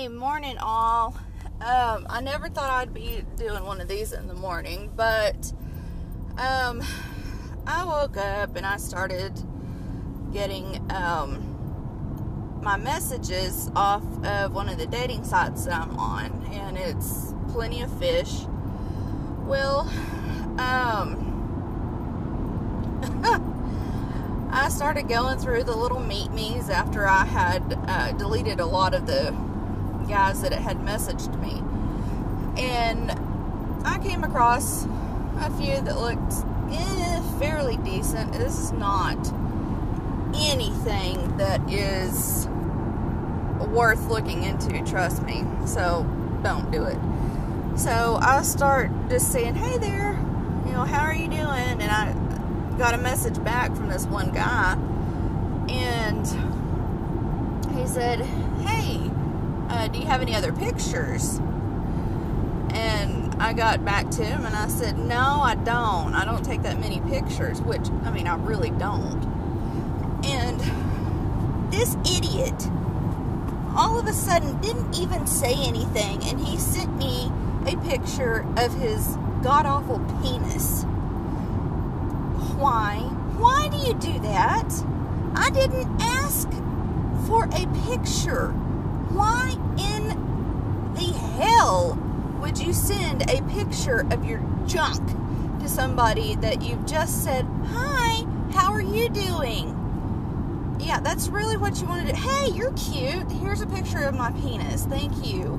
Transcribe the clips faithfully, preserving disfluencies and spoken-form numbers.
Hey, morning all. Um, I never thought I'd be doing one of these in the morning, but um, I woke up and I started getting um, my messages off of one of the dating sites that I'm on, and it's Plenty of Fish. Well, um, I started going through the little meet me's after I had uh, deleted a lot of the guys that had messaged me, and I came across a few that looked eh, fairly decent. This is not anything that is worth looking into, trust me, so don't do it. So I start just saying, hey there, you know, how are you doing? And I got a message back from this one guy, and he said, hey, uh, do you have any other pictures? And I got back to him and I said, no, I don't. I don't take that many pictures, which, I mean, I really don't. And this idiot all of a sudden didn't even say anything, and he sent me a picture of his god-awful penis. Why? Why do you do that? I didn't ask for a picture. Why in the hell would you send a picture of your junk to somebody that you've just said, hi, how are you doing? Yeah, that's really what you want to do. Hey, you're cute. Here's a picture of my penis. Thank you.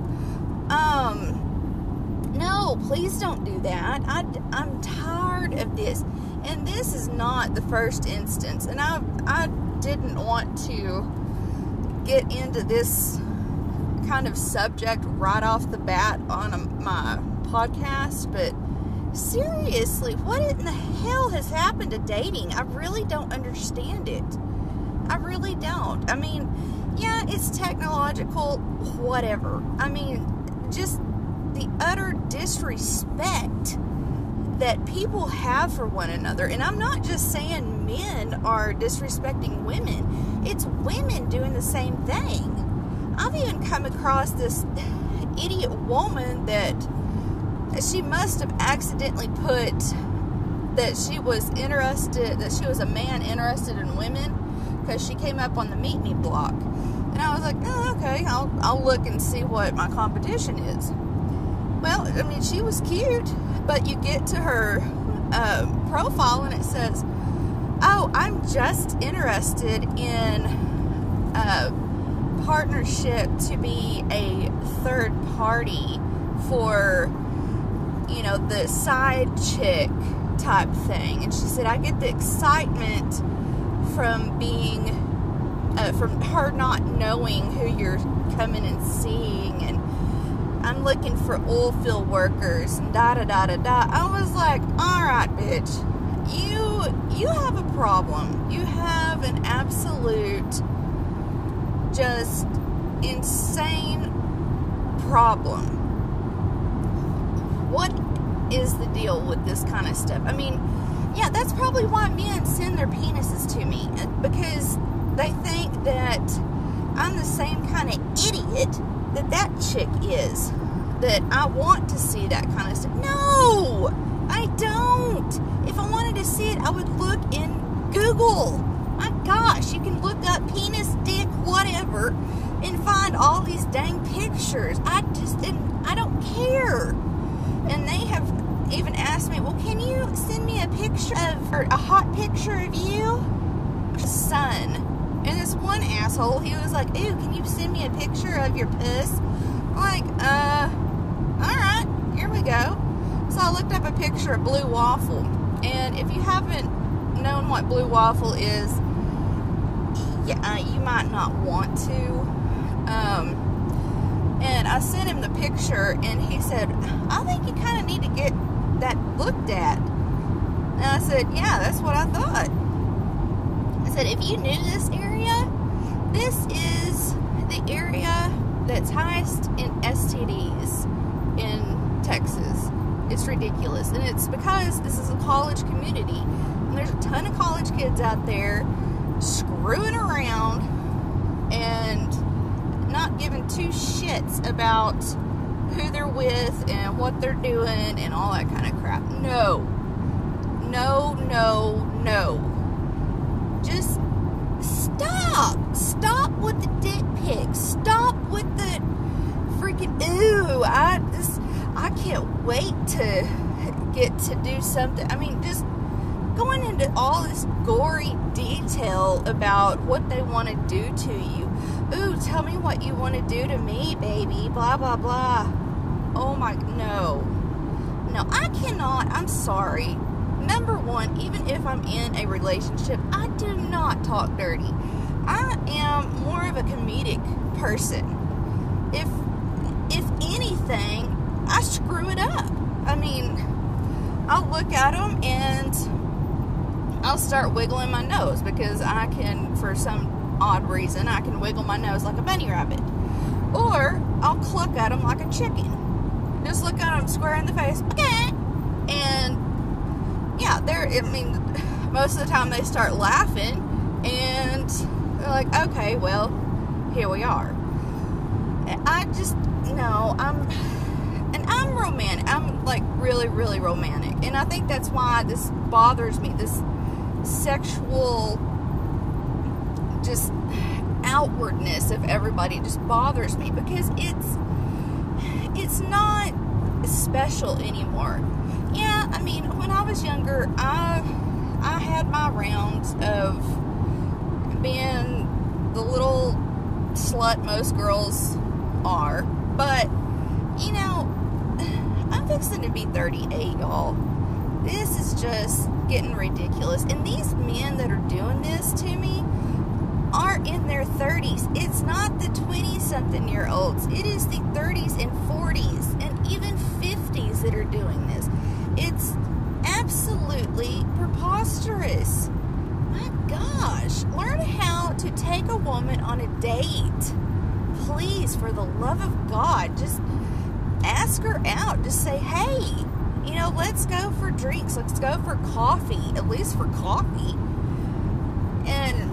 Um, no, please don't do that. I, I'm tired of this. And this is not the first instance. And I, I didn't want to get into this kind of subject right off the bat on a, my podcast, but seriously, what in the hell has happened to dating? I really don't understand it. I really don't. I mean, yeah, it's technological, whatever. I mean, just the utter disrespect that people have for one another. And I'm not just saying men are disrespecting women. It's women doing the same thing. I've even come across this idiot woman that she must have accidentally put that she was interested, that she was a man interested in women, because she came up on the Meet Me block. And I was like, oh, okay, I'll, I'll look and see what my competition is. Well, I mean, she was cute, but you get to her uh, profile and it says, oh, I'm just interested in uh, partnership to be a third party for, you know, the side chick type thing. And she said, I get the excitement from being, uh, from her not knowing who you're coming and seeing, and I'm looking for oil field workers, and da da da da da. I was like, alright, bitch, you, you have a problem. You have an absolute, just insane problem. What is the deal with this kind of stuff? I mean, yeah, that's probably why men send their penises to me, because they think that I'm the same kind of idiot that that chick is, that I want to see that kind of stuff. No, I don't. If I wanted to see it, I would look in Google. My gosh, you can look up penis, dick, whatever, and find all these dang pictures. I just didn't, I don't care. And they have even asked me, well, can you send me a picture of, or a hot picture of you? Son. And this one asshole, he was like, ooh, can you send me a picture of your puss? I'm like, uh, alright, here we go. So I looked up a picture of Blue Waffle. And if you haven't known what Blue Waffle is, yeah, uh, you might not want to. Um, and I sent him the picture, and he said, I think you kind of need to get that looked at. And I said, yeah, that's what I thought. I said, if you knew this area, this is the area that's highest in S T Ds in Texas. It's ridiculous. And it's because this is a college community. And there's a ton of college kids out there screwing around and not giving giving two shits about who they're with and what they're doing and all that kind of crap. No. No, no, no. Just stop. Stop with the dick pics. Stop with the freaking, ew. I just, I can't wait to get to do something. I mean, just going into all this gory detail about what they want to do to you. Ooh, tell me what you want to do to me, baby. Blah, blah, blah. Oh my, no. No, I cannot. I'm sorry. Number one, even if I'm in a relationship, I do not talk dirty. I am more of a comedic person. If, if anything, I screw it up. I mean, I'll look at them and I'll start wiggling my nose because I can, for some odd reason, I can wiggle my nose like a bunny rabbit. Or I'll cluck at them like a chicken. Just look at them square in the face. Okay. And yeah, they're, I mean, most of the time they start laughing and they're like, okay, well, here we are. I just, you know, I'm, and I'm romantic. I'm like really, really romantic. And I think that's why this bothers me. This sexual just outwardness of everybody just bothers me because it's it's not special anymore. Yeah, I mean, when I was younger, I I had my rounds of being the little slut most girls are, but you know, I'm fixing to be thirty-eight, y'all. This is just getting ridiculous. And these men that are doing this to me are in their thirties. It's not the twenty-something year olds. It is the thirties and forties and even fifties that are doing this. It's absolutely preposterous. My gosh. Learn how to take a woman on a date. Please, for the love of God, just ask her out. Just say, hey, you know, let's go for drinks. Let's go for coffee, at least for coffee. And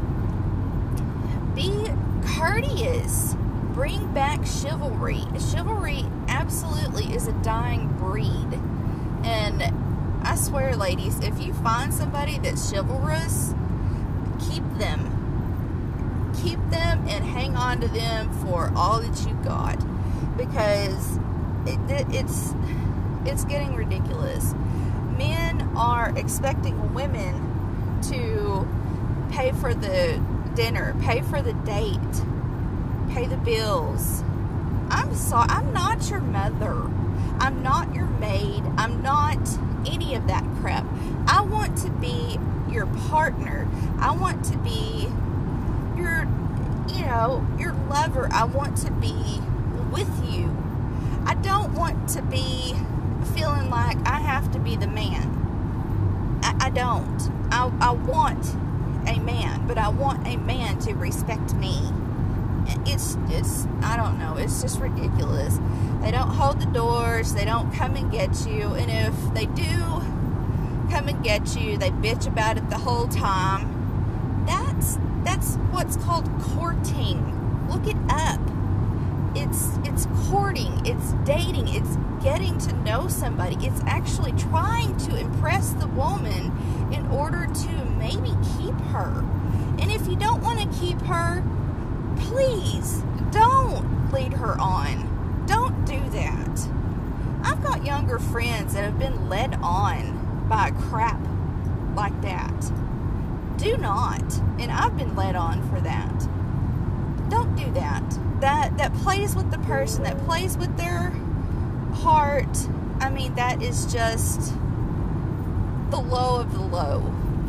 be courteous. Bring back chivalry. Chivalry absolutely is a dying breed. And I swear, ladies, if you find somebody that's chivalrous, keep them. Keep them and hang on to them for all that you got. Because it, it's... it's getting ridiculous. Men are expecting women to pay for the dinner, pay for the date, pay the bills. I'm sorry, I'm not your mother. I'm not your maid. I'm not any of that crap. I want to be your partner. I want to be your, you know, your lover. I want to be with you. I don't want to be feeling like I have to be the man. I, I don't. I, I want a man, but I want a man to respect me. It's, it's, I don't know, it's just ridiculous. They don't hold the doors, they don't come and get you, and if they do come and get you, they bitch about it the whole time. That's, that's what's called courting. Look it up. It's, it's courting, it's dating, it's getting to know somebody. It's actually trying to impress the woman in order to maybe keep her. And if you don't want to keep her, please don't lead her on. Don't do that. I've got younger friends that have been led on by crap like that. Do not. And I've been led on for that. Don't do that. That that plays with the person, that plays with their heart. I mean, that is just the low of the low.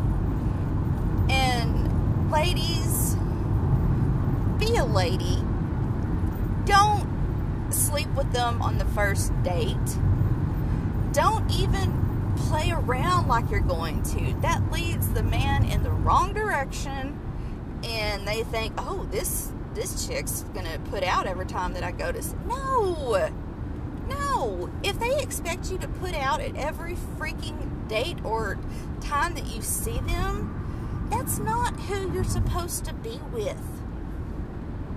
And ladies, be a lady. Don't sleep with them on the first date. Don't even play around like you're going to. That leads the man in the wrong direction, and they think, oh, this this chick's gonna put out every time that I go to see. No, no. If they expect you to put out at every freaking date or time that you see them, that's not who you're supposed to be with.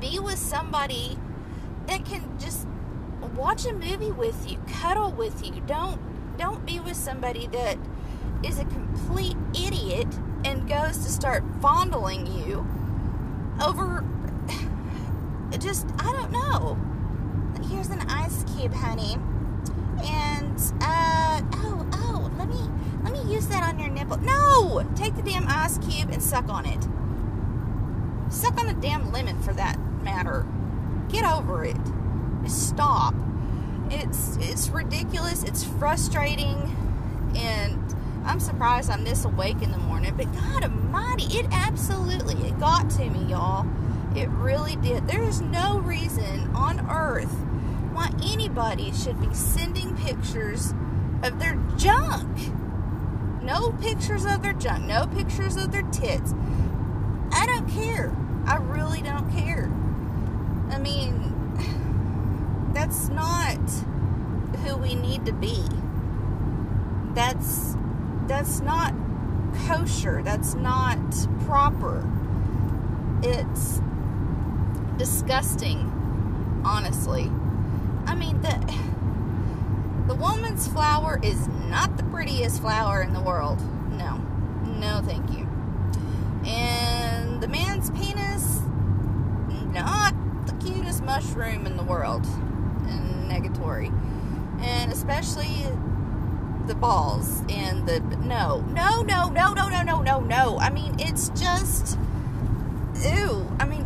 be with somebody that can just watch a movie with you, cuddle with you. Don't don't be with somebody that is a complete idiot and goes to start fondling you over just, I don't know. Here's an ice cube, honey. And uh oh, oh, let me let me use that on your nipple. No! Take the damn ice cube and suck on it. Suck on a damn lemon for that matter. Get over it. Just stop. It's it's ridiculous. It's frustrating, and I'm surprised I'm this awake in the morning. But God Almighty, it absolutely it got to me, y'all. It really did. There is no reason on earth why anybody should be sending pictures of their junk. No pictures of their junk. No pictures of their tits. I don't care. I really don't care. I mean, that's not who we need to be. That's that's not kosher. That's not proper. It's disgusting, honestly. I mean, the the woman's flower is not the prettiest flower in the world. No. No, thank you. And the man's penis, not the cutest mushroom in the world. And negatory. And especially the balls and the no. No, no, no, no, no, no, no, no. I mean, it's just ew. I mean,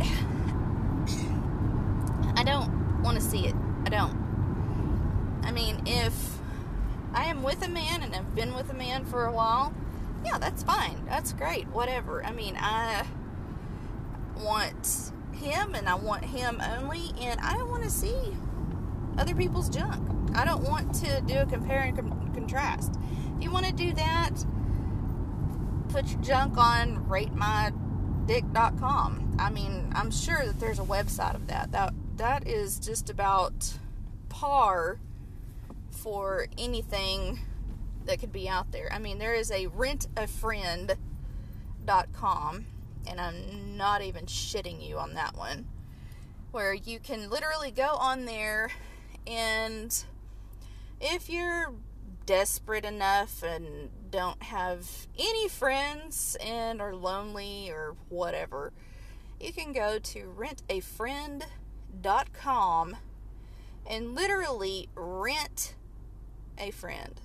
I don't want to see it. I don't. I mean, if I am with a man and I've been with a man for a while, yeah, that's fine. That's great. Whatever. I mean, I want him and I want him only, and I don't want to see other people's junk. I don't want to do a compare and con- contrast. If you want to do that, put your junk on rate my dick dot com. I mean, I'm sure that there's a website of that. That that is just about par for anything that could be out there. I mean, there is a rent a friend dot com, and I'm not even shitting you on that one, where you can literally go on there, and if you're desperate enough and don't have any friends and are lonely or whatever, you can go to rent a friend dot com and literally rent a friend.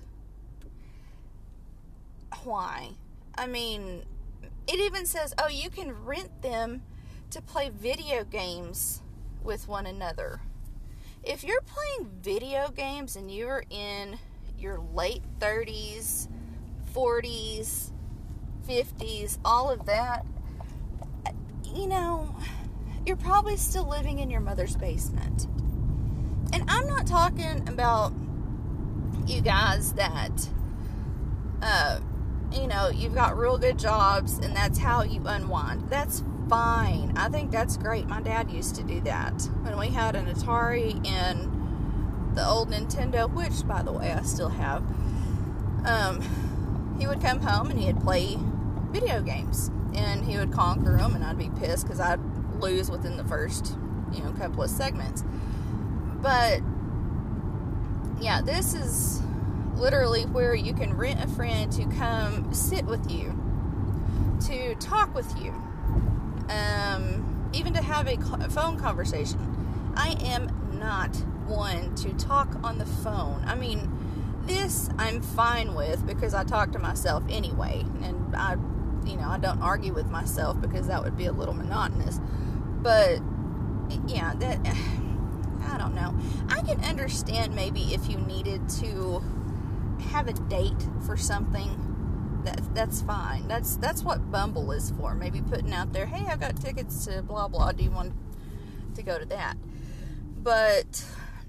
Why? I mean, it even says, oh, you can rent them to play video games with one another. If you're playing video games and you're in your late thirties, forties, fifties, all of that, you know, you're probably still living in your mother's basement. And I'm not talking about you guys that, uh, you know, you've got real good jobs and that's how you unwind. That's fine. I think that's great. My dad used to do that. When we had an Atari and the old Nintendo, which, by the way, I still have, um, he would come home and he'd play video games. And he would conquer them, and I'd be pissed because I'd lose within the first, you know, couple of segments. But, yeah, this is literally where you can rent a friend to come sit with you, to talk with you, um, even to have a phone conversation. I am not one to talk on the phone. I mean, this I'm fine with because I talk to myself anyway, and I, you know, I don't argue with myself because that would be a little monotonous. But, yeah, that, I don't know. I can understand maybe if you needed to have a date for something, that that's fine. That's that's what Bumble is for. Maybe putting out there, hey, I've got tickets to blah blah. Do you want to go to that? But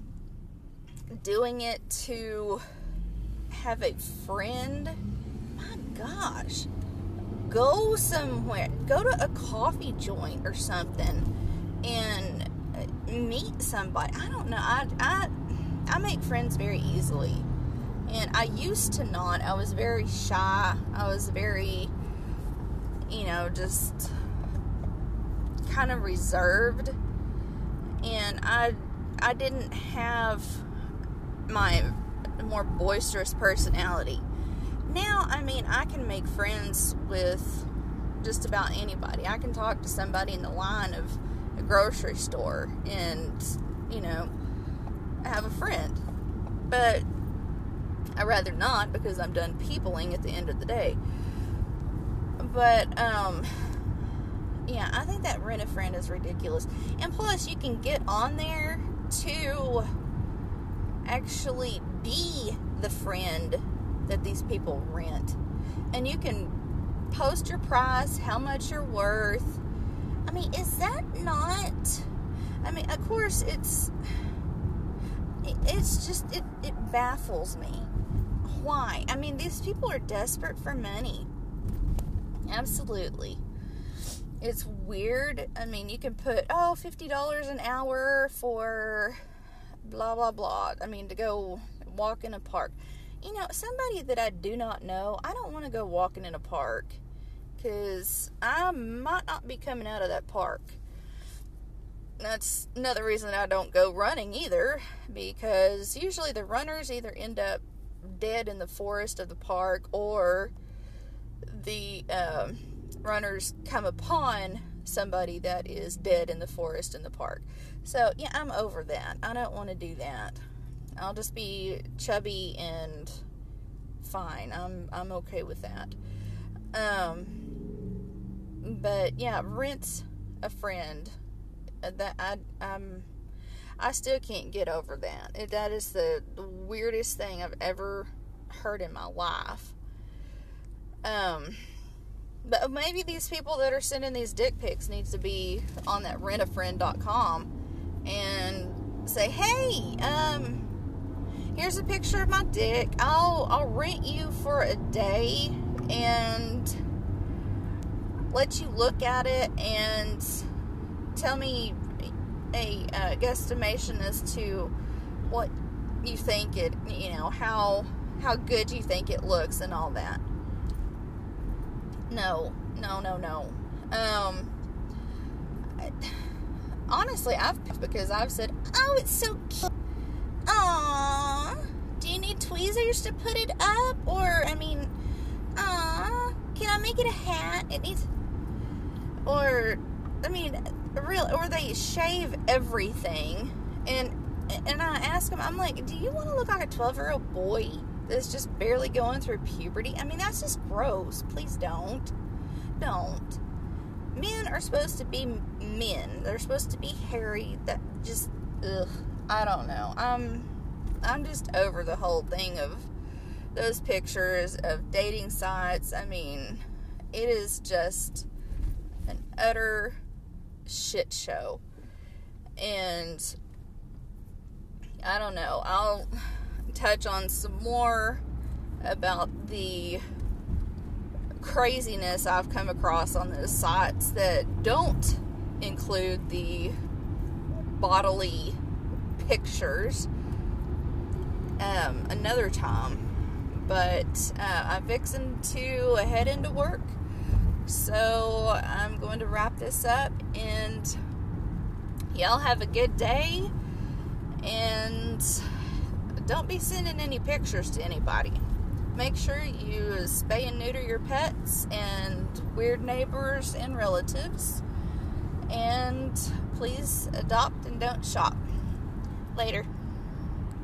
doing it to have a friend, my gosh, go somewhere. Go to a coffee joint or something and meet somebody. I don't know. I I I make friends very easily. And I used to not. I was very shy. I was very, you know, just kind of reserved. and I I didn't have my more boisterous personality. Now, I mean, I can make friends with just about anybody. I can talk to somebody in the line of a grocery store and, you know, have a friend. But I'd rather not, because I'm done peopling at the end of the day. But, um, yeah, I think that Rent a Friend is ridiculous. And plus, you can get on there to actually be the friend that these people rent. And you can post your price, how much you're worth. I mean, is that not... I mean, of course, it's... It's just... It, it baffles me. Why? I mean, these people are desperate for money. Absolutely. It's weird. I mean, you can put, oh, fifty dollars an hour for blah, blah, blah. I mean, to go walk in a park. You know, somebody that I do not know, I don't want to go walking in a park, because I might not be coming out of that park. That's another reason I don't go running either, because usually the runners either end up dead in the forest of the park, or the uh, runners come upon somebody that is dead in the forest in the park. So, yeah, I'm over that. I don't want to do that. I'll just be chubby and fine. I'm I'm okay with that. Um, but yeah, Rent a Friend. That I I'm I still can't get over that. It, that is the, the weirdest thing I've ever heard in my life. Um, but maybe these people that are sending these dick pics needs to be on that rent a friend dot com and say, hey, um. here's a picture of my dick. I'll I'll rent you for a day and let you look at it and tell me a uh, guesstimation as to what you think it, you know, how how good you think it looks and all that. No, no, no, no. Um, I, honestly, I've because I've said, oh, it's so cute. Aww, do you need tweezers to put it up? Or, I mean, aww, can I make it a hat? It needs, or, I mean, real, or they shave everything, and, and I ask them, I'm like, do you want to look like a twelve-year-old boy that's just barely going through puberty? I mean, that's just gross. Please don't. Don't. Men are supposed to be men. They're supposed to be hairy. That just, ugh. I don't know. I'm I'm just over the whole thing of those pictures of dating sites. I mean, it is just an utter shit show. And I don't know. I'll touch on some more about the craziness I've come across on those sites that don't include the bodily pictures um, another time. But uh, I'm fixing to head into work, so I'm going to wrap this up, and y'all have a good day, and don't be sending any pictures to anybody. Make sure you spay and neuter your pets and weird neighbors and relatives, and please adopt and don't shop. Later.